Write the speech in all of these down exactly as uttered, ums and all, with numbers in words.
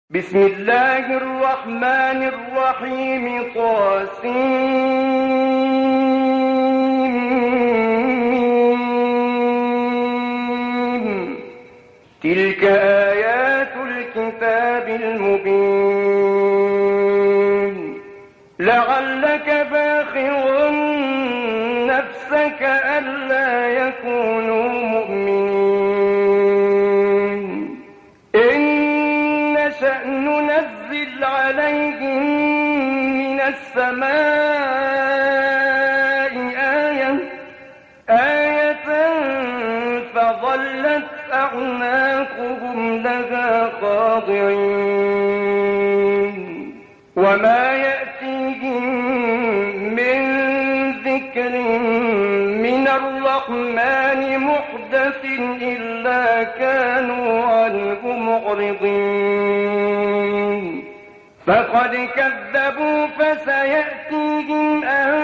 بسم الله الرحمن الرحيم طاسين تلك آيات الكتاب المبين لعلك باخع نفسك ألا يكونوا مؤمنين إن نشأ ننزل عليهم من السماء آية آية فظلت أعناقهم لها خاضعين وما يأتيهم من ذكر من الرحمن محدث إلا كانوا عنه معرضين فقد كذبوا فسيأتيهم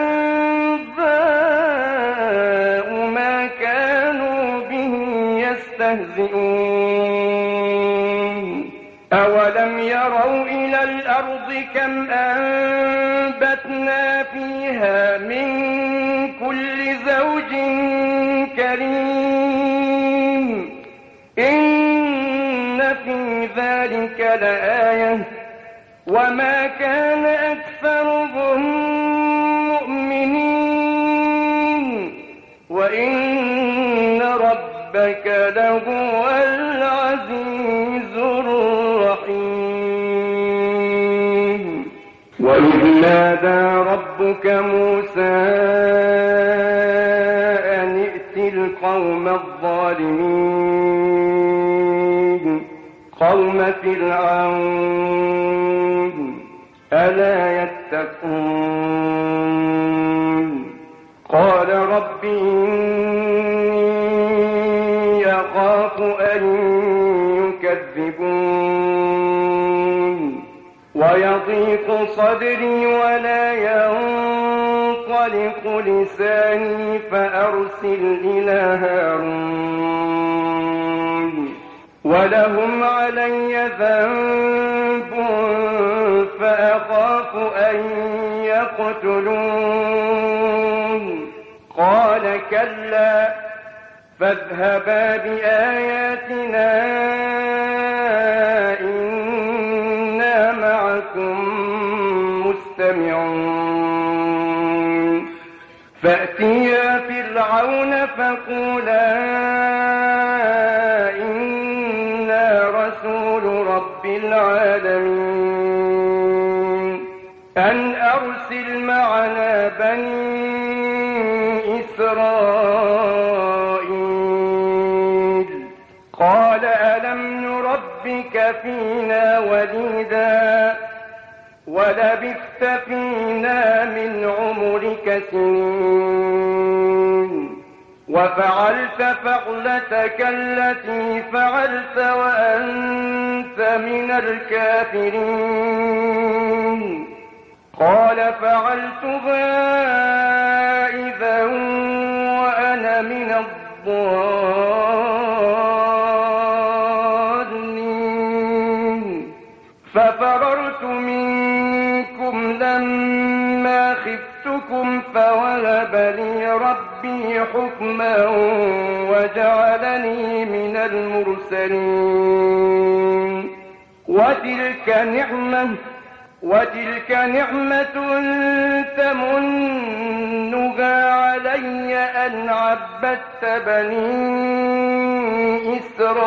أنباء ما كانوا به يستهزئون أولم يروا إلى الأرض كم أنبتنا فيها من كل زوج كريم إن في ذلك لآية وما كان أكثرهم مؤمنين وإن ربك لهو العزيز الرحيم وإذ نادى ربك موسى أن ائت القوم الظالمين قوم فرعون ألا يتقون قال رب إني أخاف أن يكذبون ويضيق صدري ولا ينطلق لساني فأرسل إلى هارون ولهم علي ذنب فأخاف أن يقتلون قال كلا فاذهبا بآياتنا إنا معكم مستمعون فأتيا فرعون فقولا إنا رسول رب العالمين أن أرسل معنا بني إسرائيل قال ألم نربك فينا وليدا ولبثت فينا من عمرك سنين وفعلت فعلتك التي فعلت وأنت من الكافرين قال فعلتها إذا وأنا من الضالين ففررت منكم لما خفتكم فوهب لي ربي حكما وجعلني من المرسلين وتلك نعمة وتلك نعمة تمنها علي أن عبدت بني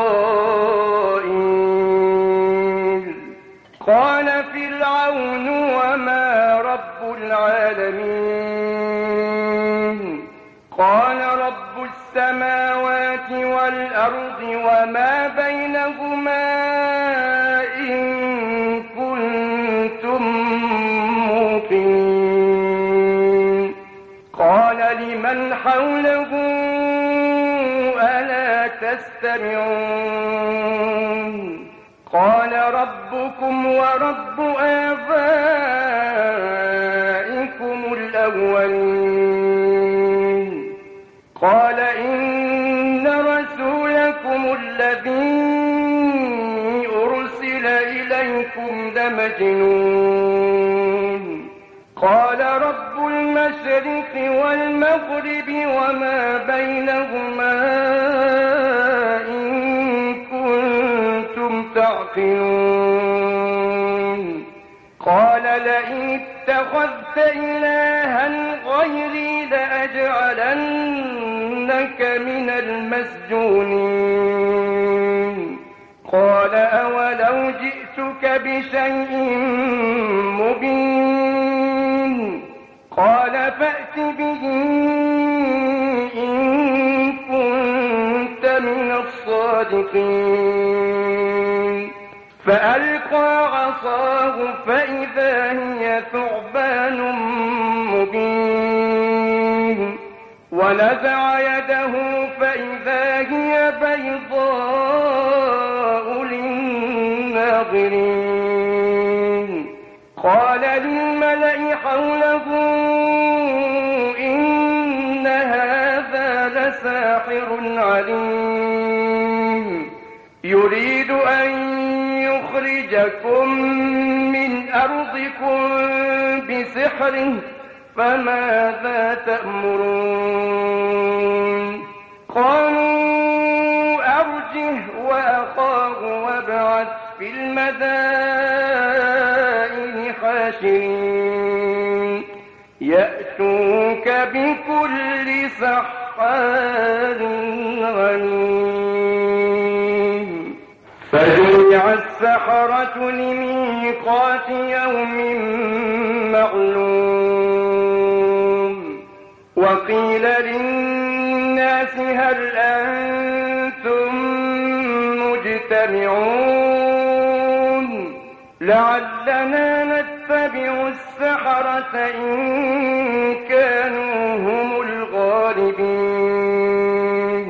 إسرائيل قال فرعون وما رب العالمين قال رب السماوات والأرض وما بينهما إن كنتم موقنين قال لمن حوله ألا تستمعون قال ربكم ورب آبائكم الأولين قال إن رسولكم الذي أرسل إليكم إليكم لمجنون قال رب المشرق والمغرب وما بينهما إن كنتم تعقلون قال لئن اتخذت إلها غيري لأجعلنك من المسجونين قال أولو جئتك بشيء مبين قال فأت به إن كنت من الصادقين فألقى عصاه فإذا هي ثعبان مبين ونزع يده فإذا هي بيضاء للناظرين قال للملأ حوله إن هذا لساحر عليم يريد أن يخرجكم من أرضكم بسحره فماذا تأمرون قالوا أرجه وأخاه وابعث في المدائن حاشرين يأتوك بكل سحار عليم فجمع السحرة لميقات يوم معلوم وقيل للناس هل أنتم مجتمعون لعلنا نتبع السحرة إن كانوا هم الغالبين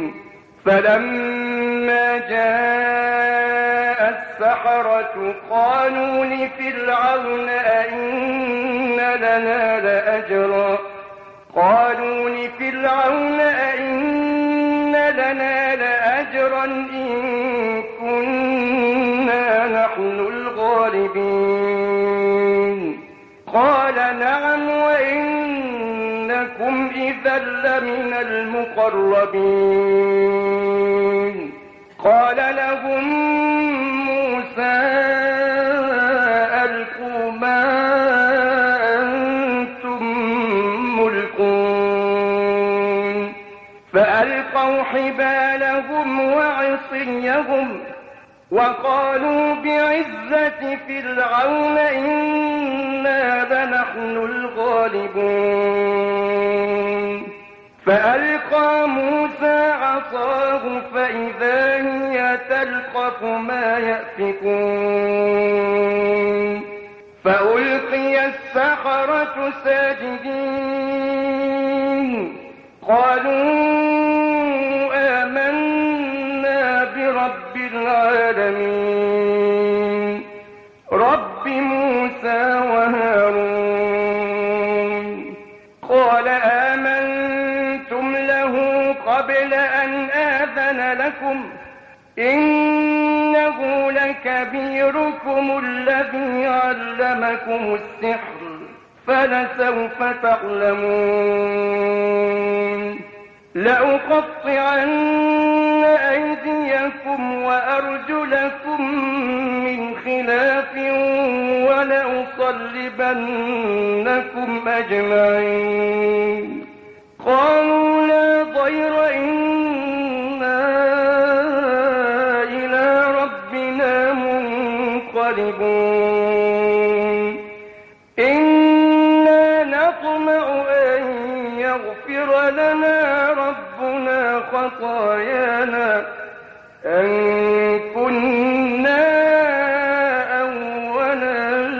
فلما جاء السحرة قالوا لفرعون أئن لنا لأجرا قالوا لفرعون أئن لنا لأجرا إن كنا نحن الغالبين قال نعم وإنكم إذا لمن المقربين قال لهم موسى ألقوا ما أنتم ملقون فألقوا حبالهم وعصيهم وقالوا بعزة فرعون إنا لنحن الغالبون فألقى موسى عصاه فإذا هي تلقف ما يأفكون فألقي السحرة ساجدين قالوا آمنا برب العالمين رب موسى وهارون قال آمنتم له قبل أن آذن لكم إنه لكبيركم الذي علمكم السحر فلسوف تعلمون لأقطعن أيديكم وأرجلكم من خلاف ولأصلبنكم أجمعين قالوا لا ضير إنا إلى ربنا منقلبون إنا نطمع أن يغفر لنا ربنا خطايانا أن كنا أول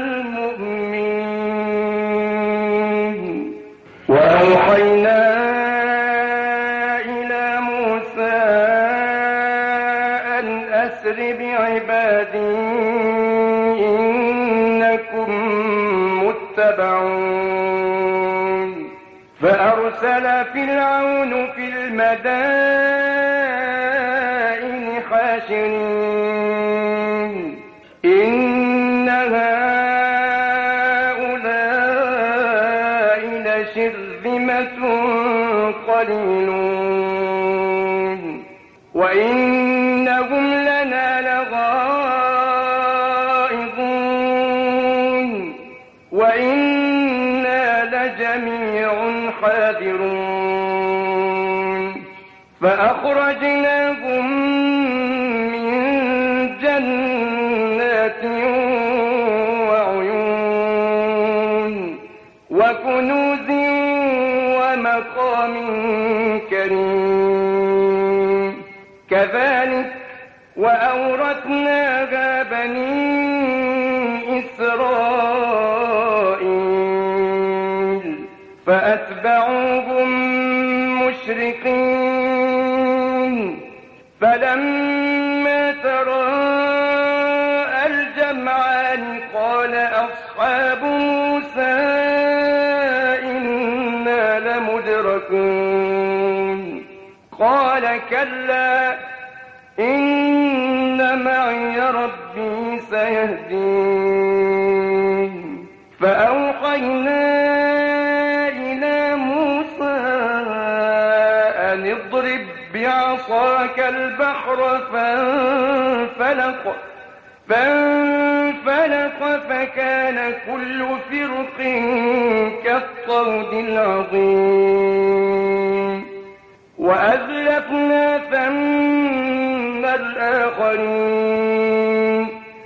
المؤمنين وأوحينا إلى موسى أن أسر بعبادي إنكم متبعون فأرسل فرعون في المدائن حاشرين إن قليلون وإنهم لنا لغائظون وإنا لجميع حاذرون فأخرجناهم من جنات وعيون وكنوز ومقام كريم كذلك وأورثناها بني إسرائيل فأتبعوهم مشرقين فلما تراءى الجمعان قال أصحاب موسى إنا لمدركون قال كلا إن معي ربي سيهدين فأوحينا إلى موسى أن اضرب بعصاك البحر فانفلق فانفلق فكان كل فرق كالطود العظيم وأزلفنا ثم الآخرين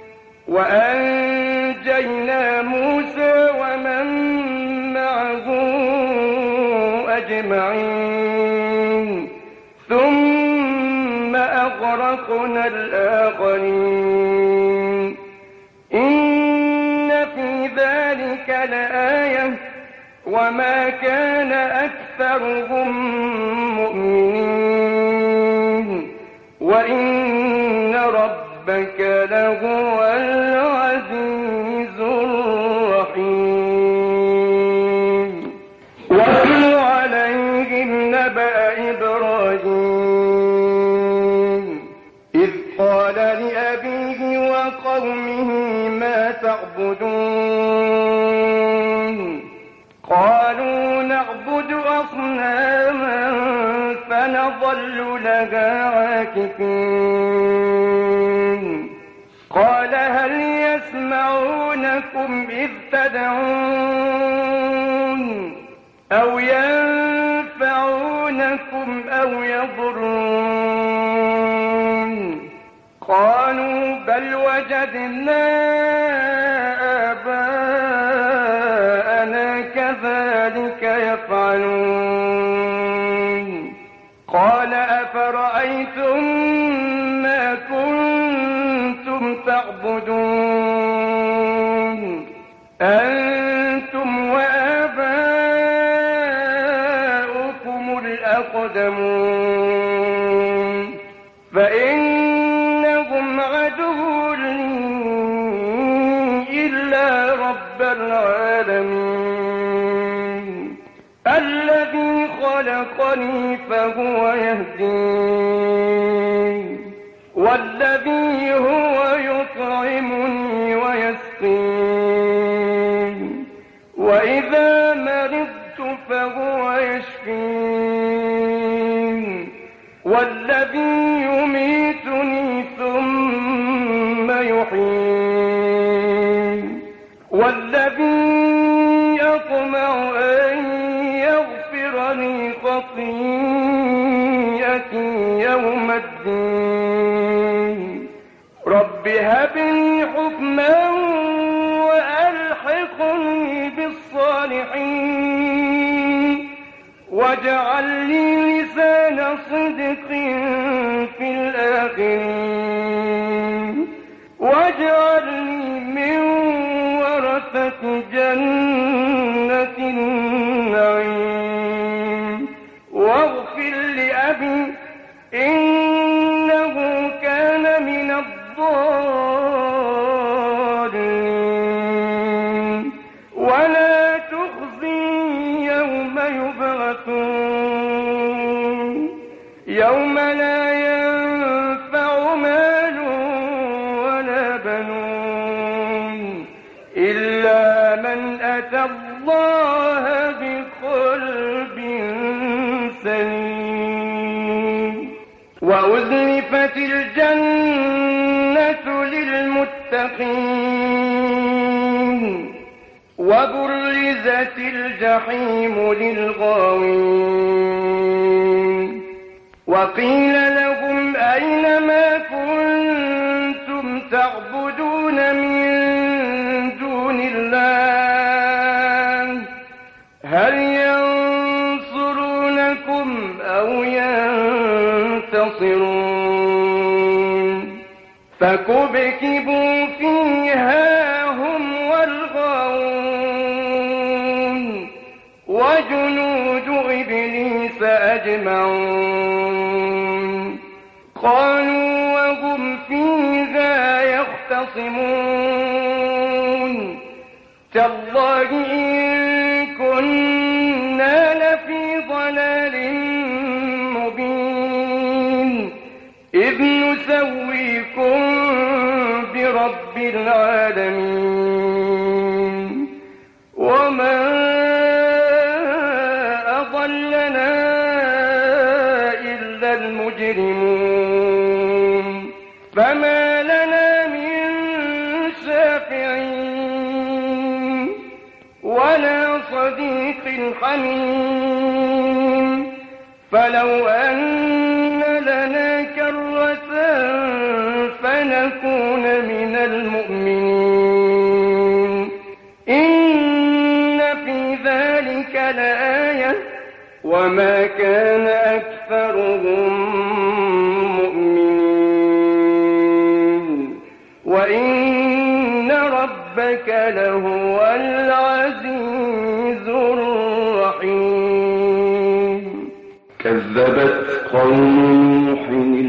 وأنجينا موسى ومن معه أجمعين ثم أغرقنا الآخرين إن في ذلك لآية وما كان أكثرهم مؤمنين وإن ربك لهو العزيز الرحيم واتل عليهم نبأ إبراهيم إذ قال لأبيه وقومه ما تعبدون قالوا نعبد أصناما فنظل لها عاكفين قال هل يسمعونكم إذ تدعون أو ينفعونكم أو يضرون قالوا بل وجدنا آباءنا كذلك يفعلون قال أفرأيتم ما كنتم تعبدون أنتم وآباؤكم الأقدمون فإنهم عدو لي إلا رب العالمين الذي خلقني فهو يهدين والذي هو يطعمني ويسقين وإذا مرضت فهو يشفين والذي يميتني ثم يحيين والذي يطمع أن يغفر لي خطيئتي يوم الدين رب هب لي حكما وألحقني بالصالحين واجعل لي لسان صدق في الآخرين واجعلني من ورثة جنة النعيم واغفر لأبي إنه كان من الضالين ولا تخزني يوم يبعثون يوم لا ينفع مال ولا بنون إلا من أتى الله بقلب سليم وأزلفت الجنة للمتقين وبرزت الجحيم للغاوين وقيل لهم أين ما كنتم تعبدون من دون الله هل ينصرونكم أو ينتصرون فكبكبوا فيها هم والغاوون وجنود إبليس أجمعون قالوا وهم فيها يختصمون تالله إن كنا لفي ضلال مبين إذ نسويكم برب العالمين وما أضلنا إلا المجرمون فما لنا من شافعين ولا صديق حميم فلو أن لنا كرة فنكون من المؤمنين إن في ذلك لآية وما كان أكثرهم مؤمنين وإن ربك لهو العزيز الرحيم كذبت قوم نوح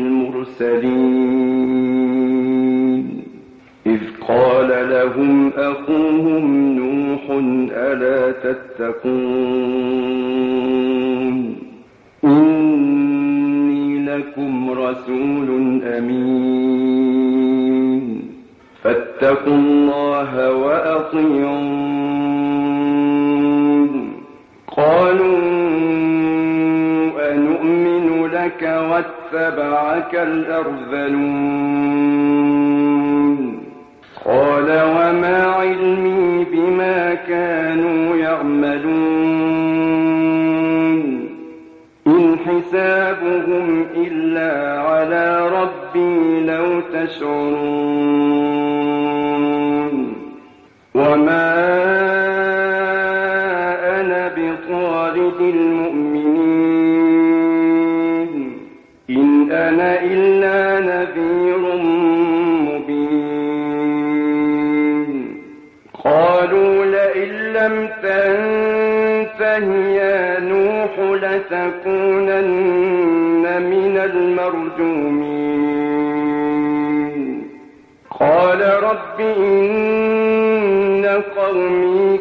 المرسلين إذ قال لهم أخوهم نوح ألا تتقون إني لكم رسول أمين فاتقوا الله وأطيعون قالوا أنؤمن لك واتبعك الأرذلون قال وما علمي بما كانوا يعملون إن حسابهم إلا على ربي لو تشعرون وما أنا بطارد المؤمنين إن أنا إلا نذير مبين قالوا لئن لم تنته يا نوح لتكونن من المرجومين قال رب إن قومي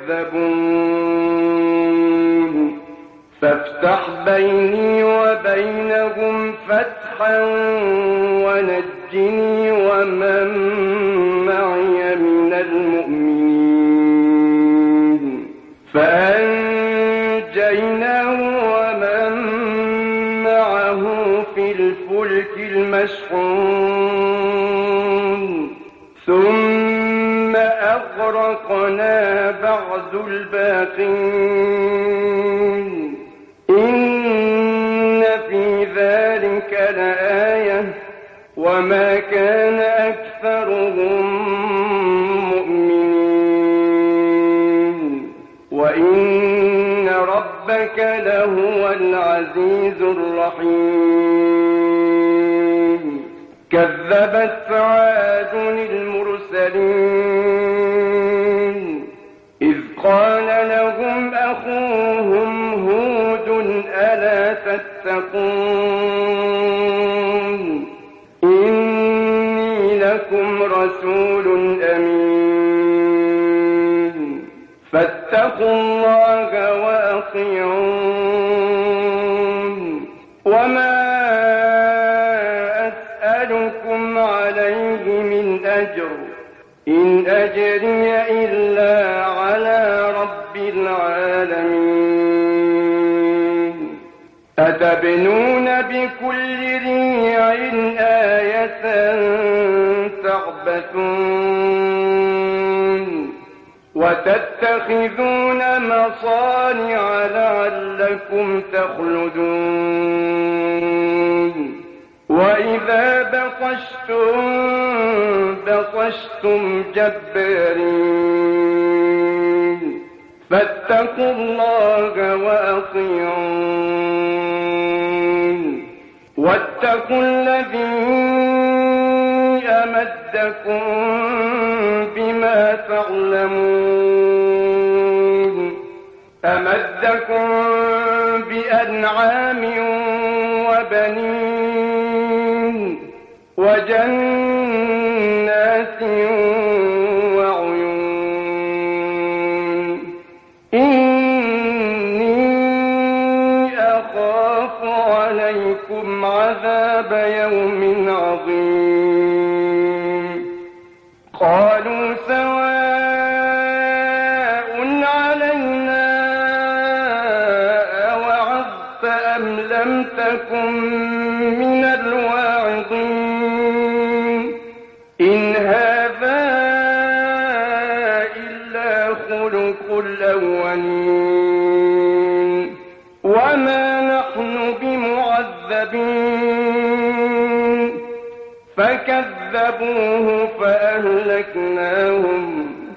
كذبون فافتح بيني وبينهم فتحا ونجني ومن معي من المؤمنين فأنجيناه ومن معه في الفلك المشحون ثم أغرقنا بعد الباقين إن في ذلك لآية وما كان أكثرهم مؤمنين وإن ربك لهو العزيز الرحيم كذبت عاد المرسلين إذ قال لهم أخوهم هود ألا تتقون إني لكم رسول أمين فاتقوا الله وأطيعون وما أسألكم عليه من أجر إن أجري إلا على رب العالمين أتبنون بكل ريع فاكهة تعبثون وتتخذون مصانع لعلكم تخلدون وإذا بطشتم بطشتم جبارين فاتقوا الله وأطيعون واتقوا الذي أمدكم بما تعلمون أمدكم بأنعام وبنين وجنات وعيون إني أخاف عليكم عذاب يوم عظيم قالوا سواء علينا أوعظت أم لم تكن من الواعظين إن هذا إلا خلق الأولين وما نحن بمعذبين فكذبوه فأهلكناهم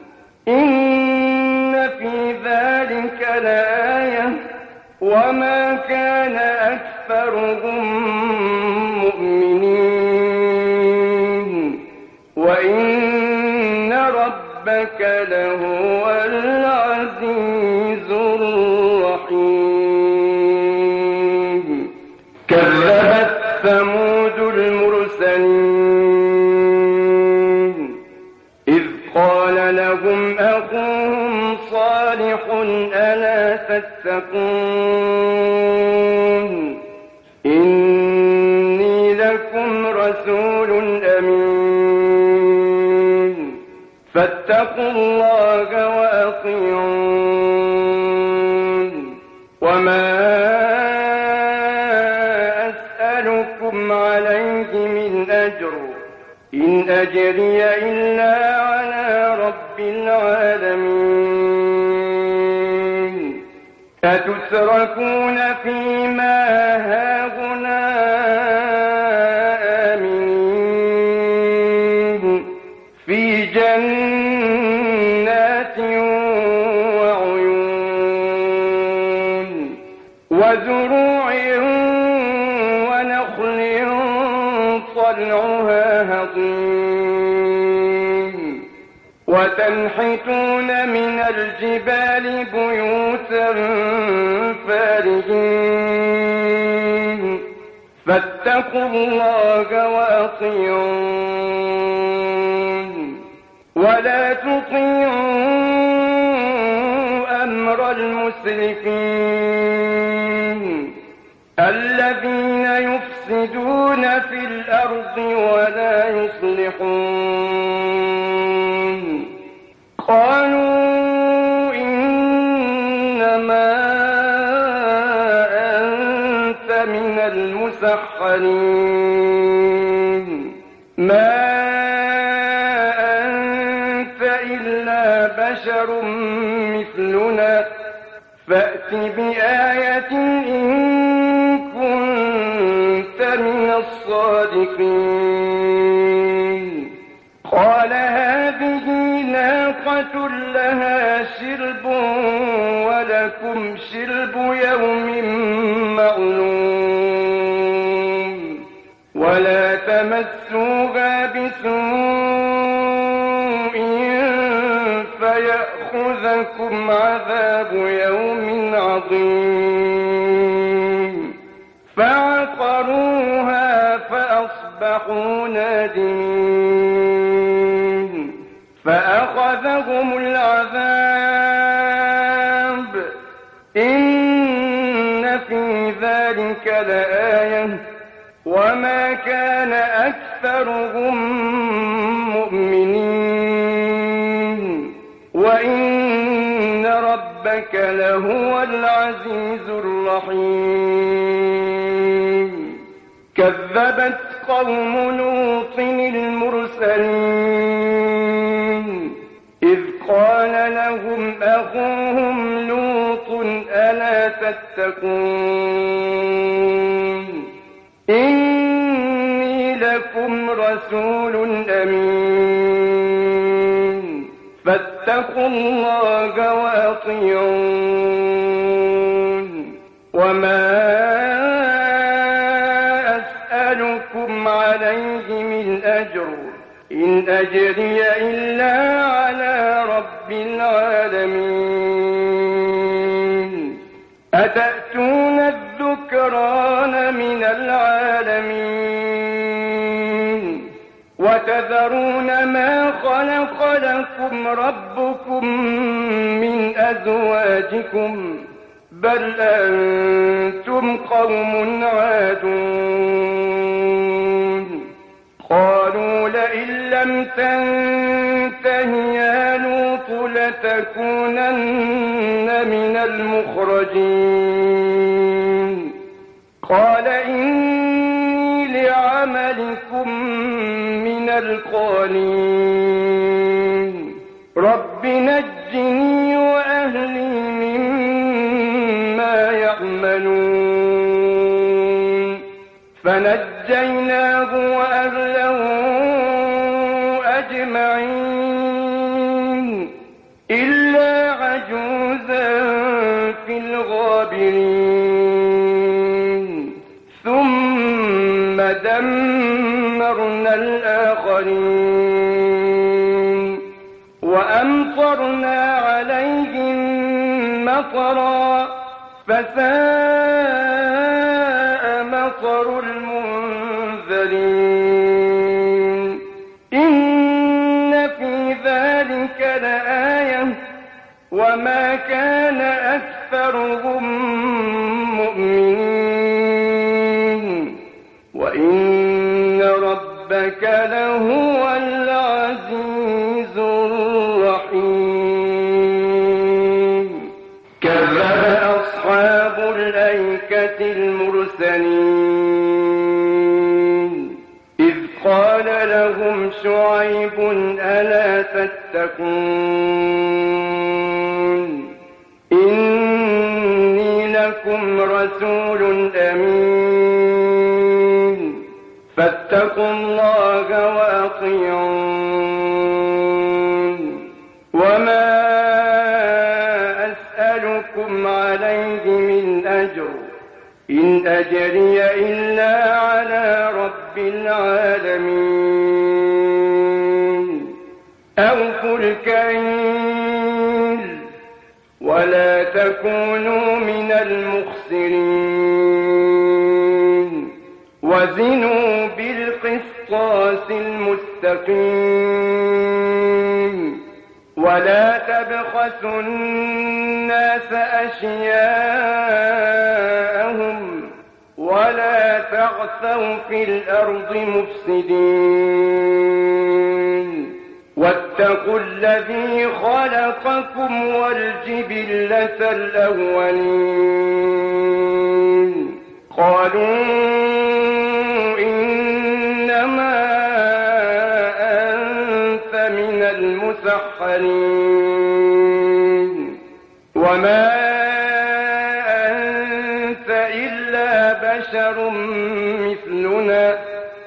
إن في ذلك لآية وما كان أكثرهم مؤمنين وإن ربك لهو العزيز الرحيم كذبت ثمود المرسلين إذ قال لهم أخوهم صالح ألا تتقون إني لكم رسول أمين فاتقوا الله وأطيعون وما أسألكم عليه من أجر إن أجري إلا على رب العالمين أتتركون فيما هاهنا آمنين في جنات وعيون وزروع ونخل طلعها هضيم وتنحتون من الجبال بيوتا فارهين فاتقوا الله وأطيعون ولا تطيعوا أمر المسرفين الذين يفسدون في الأرض ولا يصلحون قالوا إنما أنت من المسحرين ما أنت إلا بشر مثلنا فأت بآية إن كنت من الصادقين قال هذه ناقة لها شرب ولكم شرب يوم معلوم ولا تمسوها بسوء فيأخذكم عذاب يوم عظيم فعقروها فأصبحوا نادمين فأخذهم العذاب إن في ذلك لآية وما كان أكثرهم مؤمنين وإن ربك لهو العزيز الرحيم كذبت قوم لوط المرسلين إذ قال لهم أخوهم لوط ألا تتقون إني لكم رسول أمين فاتقوا الله وأطيعون وما أسألكم عليه من أجر إن أجري إلا على رب العالمين أتأتون الذكران من العالمين وتذرون ما خلق لكم ربكم من أزواجكم بل أنتم قوم عادون قالوا لئن لم تنته يا لوط لتكونن من المخرجين قال إني لعملكم من القالين رب نجني وأهلي مما يعملون فنجيناه وأهله أجمعين إلا عجوزا في الغابرين ثم دمرنا الآخرين وأمطرنا عليهم مطرا فساء مطر المنذرين إن في ذلك لآية وما كان أكثرهم مؤمنين وإن ربك لهو العزيز الرحيم كذب أصحاب الأيكة المرسلين إذ قال لهم شعيب ألا تتقون إني لكم رسول أمين فاتقوا الله وأطيعون وما أسألكم عليه من أجر إن أجري إلا على رب العالمين أوفوا الكيل ولا تكونوا من المخسرين وزنوا بالقسطاس المستقيم ولا تبخسوا الناس أشياءهم ولا تعثوا في الأرض مفسدين واتقوا الذي خلقكم والجبلة الأولين قالوا إنما أنت من المسحرين وما أنت إلا بشر مثلنا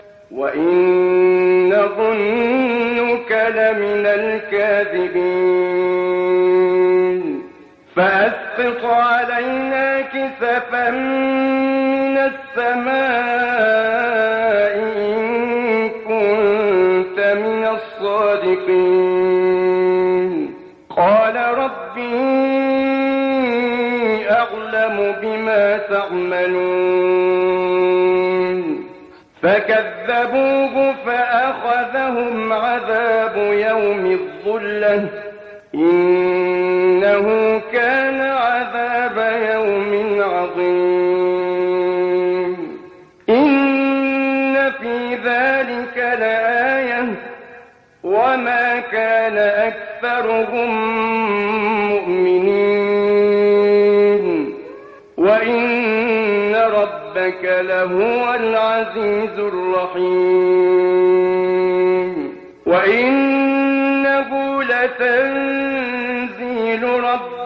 وإن نظنك لمن الكاذبين فأسقط علينا كسفا من السماء إن كنت من الصادقين قال ربي أعلم بما تعملون فكذبوه فأخذهم عذاب يوم الظلة إنه كان عذاب يوم عظيم إن في ذلك لآية وما كان أكثرهم مؤمنين وإن ربك ربك لهو العزيز الرحيم وإنه لتنزيل رب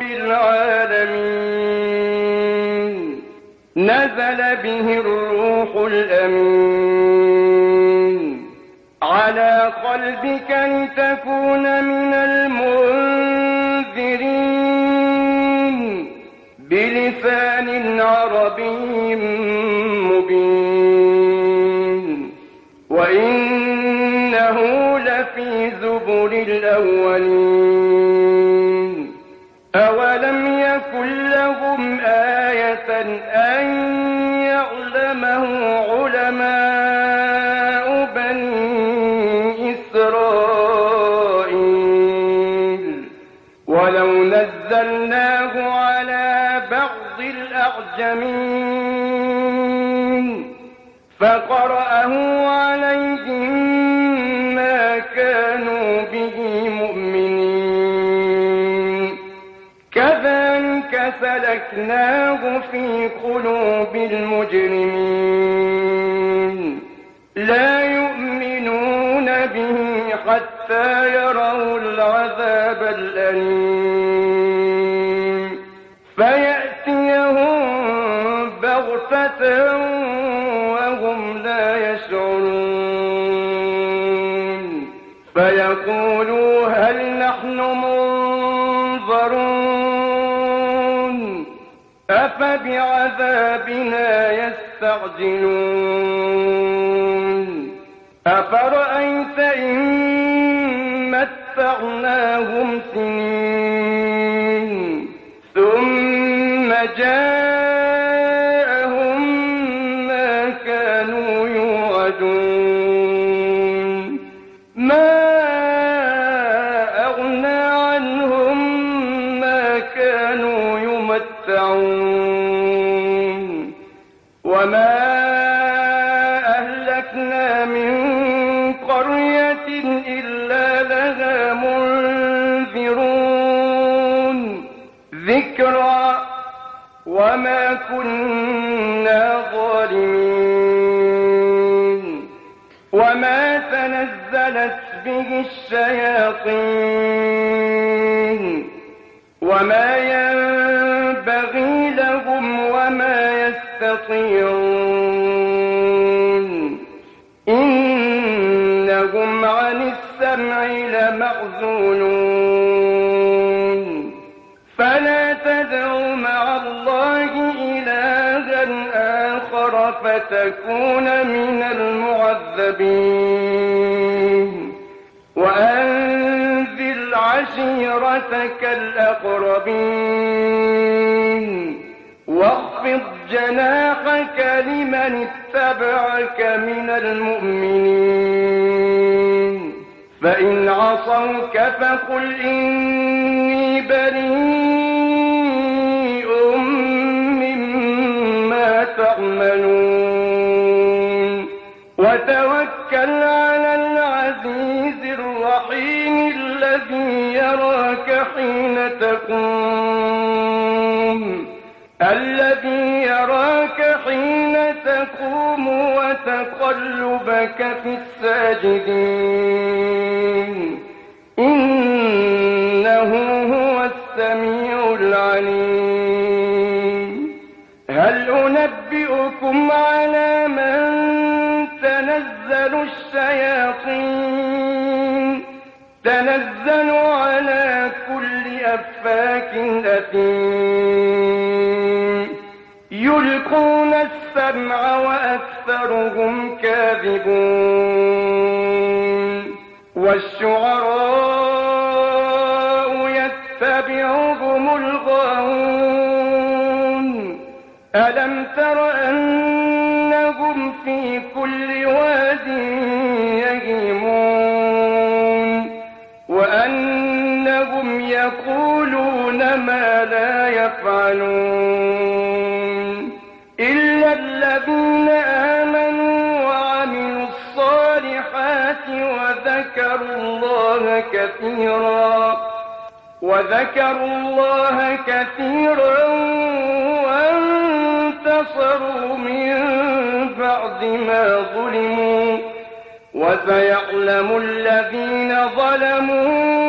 العالمين نزل به الروح الأمين على قلبك لتكون من المنذرين بلسان عربي مبين وإنه لفي زبر الأولين أولم يكن لهم آية أن يعلمه علماء بني إسرائيل ولو نزلناه على بعض الأعجمين فقرأه عليهم ما كانوا به مؤمنين كذلك سلكناه في قلوب المجرمين لا يؤمنون به حتى يروا العذاب الأليم فيأتيهم بغتة وهم لا يشعرون فيقولوا هل نحن منظرون أفبعذابنا يستعجلون أفرأيت إن متعناهم سنين ثم جاءهم ما كانوا يوعدون ما أغنى عنهم ما كانوا يمتعون وما أهلكنا من قرية إلا لها منذرون ذكرى وما كنا ظالمين وما تنزلت به الشياطين وما ينبغي لهم وما يستطيعون إنهم عن السمع لمعزولون فلا تدعوا مع الله إلها آخر فتكون من المعذبين وأنذر عشيرتك الأقربين واخفض جناحك لمن اتبعك من المؤمنين فإن عصوك فقل إني بريء مما تعملون وتوكل على العزيز الرحيم الذي يراك حين تقوم الذي يراك حين تقوم وتقلبك في الساجدين إنه هو السميع العليم هل أنبئكم على من تنزل الشياطين تنزل على كل أفاك أثيم يلقون السمع وأكثرهم كاذبون والشعراء يتبعهم الغاوون ألم تر أنهم في كل واد يهيمون وأنهم يقولون ما لا يفعلون إلا الذين آمنوا وعملوا الصالحات وذكروا الله كثيرا وذكروا الله كثيرا وانتشروا انتصروا من بعد ما ظلموا وسيعلم الذين ظلموا